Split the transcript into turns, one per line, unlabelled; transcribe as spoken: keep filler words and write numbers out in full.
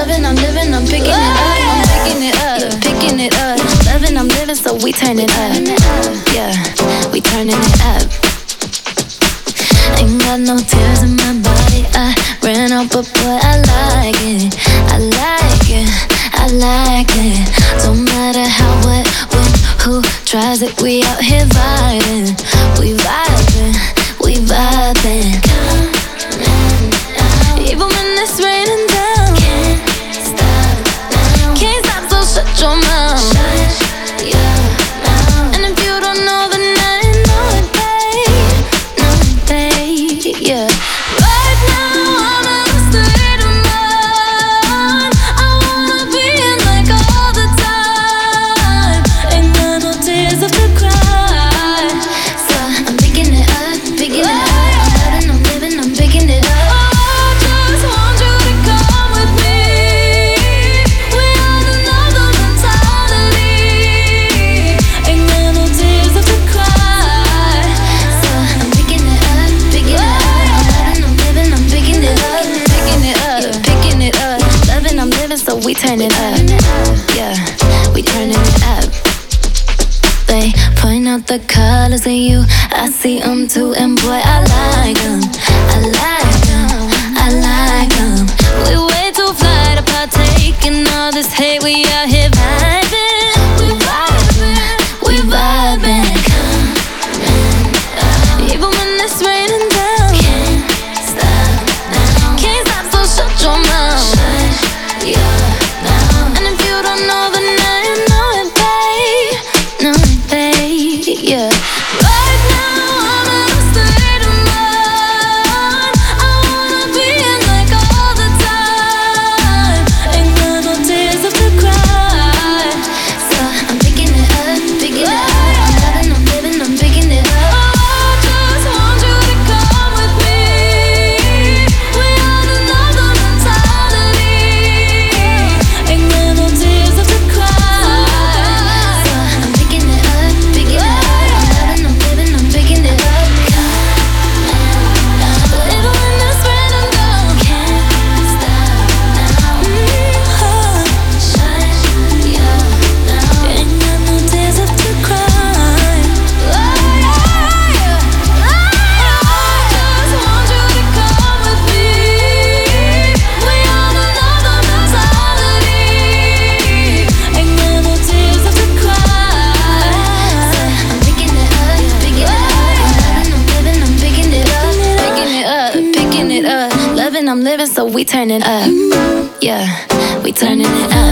Loving, I'm living, I'm picking it up. I'm picking it up, yeah, picking it up. Loving, I'm living, so we turn it up. Yeah, we turning it up. Ain't got no tears in my body. I ran out, but boy, I like it. I like it, I like it. Don't matter how, what, when, who tries it. We out here vibing. We vibing, we vibing. Even when it's raining down, can't stop now. Can't stop, so shut your mouth. Shut your mouth. And if you don't know, then I know it, babe. Know it, babe, yeah. Right now I'm in a state of mind. I wanna be in like all the time. Ain't got no tears left to cry. So I'm picking it up, picking it up. I'm loving, I'm living, I'm picking it up. So we turn it up, yeah, we turning it up. They point out the colors in you, I see them too, and boy, I like them, I like them, I like them. We way too fly to partake in all this hate, we out here vibing, we vibing, we vibing. Even when it's raining down, can't stop now. Can't stop, so shut your mouth. Yeah, now. And if you don't know, then I know it, babe. Know it, babe, yeah. Right now I'm in a state of mind. I wanna be in like all the time. Ain't got no tears left to cry. So I'm picking it up, picking it up. I'm loving, I'm living, I'm picking it up. Oh, I just want you to come with me. We on another mentality. Ain't got no tears left to cry. So I'm picking it up, picking it up. I'm loving, I'm living, I'm picking it up. Even when it's raining down, can't stop now. Mm-hmm. Shut your mouth. Ain't got no tears left to cry. Oh, yeah. I just want you to come with me. We on another mentality. Ain't got no tears left to cry. I'm picking it up, picking it up. I'm loving, I'm living, I'm picking it up. Picking it up, picking it up. Loving, I'm living, so we turn it up. Yeah, we turning it up.